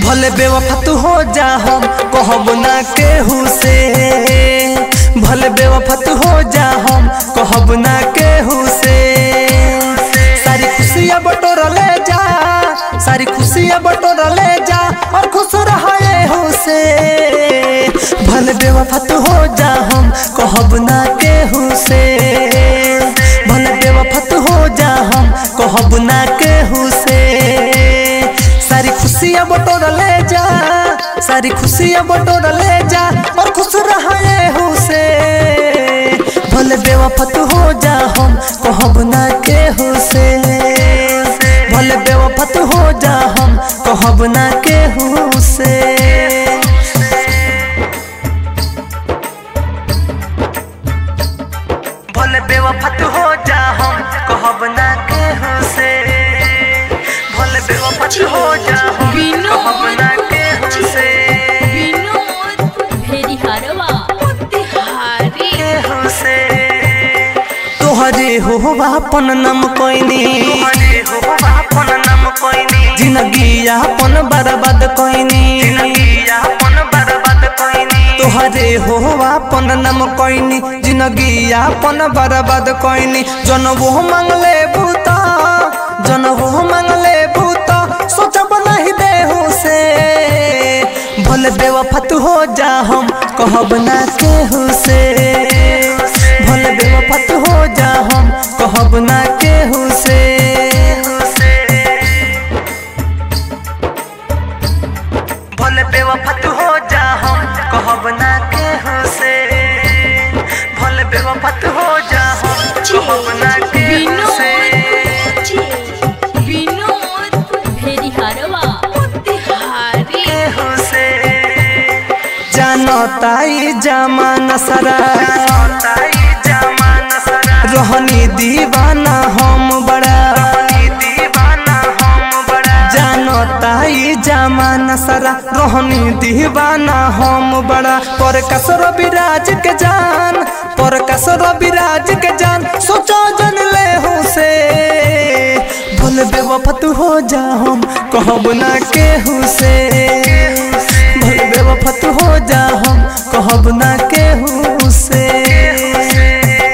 भले बेवफा तू हो जा हम कहब ना केहू से, भले बेवफा तू हो जा हम कहब ना केहू से। सारी खुशियाँ बटोर ले जा, सारी खुशियाँ बटोर ले जा और खुश रहे हो से। भले बेवफा तू हो जा हम कहब ना केहू से, भले बेवफा तू हो जा हम कहब ना केहू से। सारी खुशियाँ बटोर ले जा, सारी खुशियाँ बटोर ले जा और खुश रहे हो से। भले बेवफा तू हो जा हम कहब ना केहू से, भले बेवफा तू हो जा हम कहब ना केहू से। भले बेवफा तू हो जा हम कहब ना केहू से, भले बेवफा तू हो जा हम कहब ना केहू से। तोहरे हो अपन नाम कोइनी, जिंदगी अपन बर्बाद कोइनी। तोहरे हो अपन नाम कोइनी, जिंदगी अपन बर्बाद कोइनी। जनबो मांगले बूता, जनबो मांगले बूता सोचब नहीं देहू से। भले बेवफा तू हो जा हम कहब ना केहू से, भले बेवफा तू हो जा हम कहब ना केहू से। भले बेवफा तू हो जा हम कहब ना केहू से, भले बेवफा तू हो जा हम कहब ना केहू से। जानताई जमाना सारा, रोहनी दीवाना हम बड़ा, जानताई जमाना सारा रोहनी दीवाना हम बड़ा। पर कसर विराज के जान, पर कसर विराज के जान सोचो जन ले हो से। भले बेवफा तू हो जा हम कहब ना केहू से, भले बेवफा तू हो जा हम कहब ना केहू से।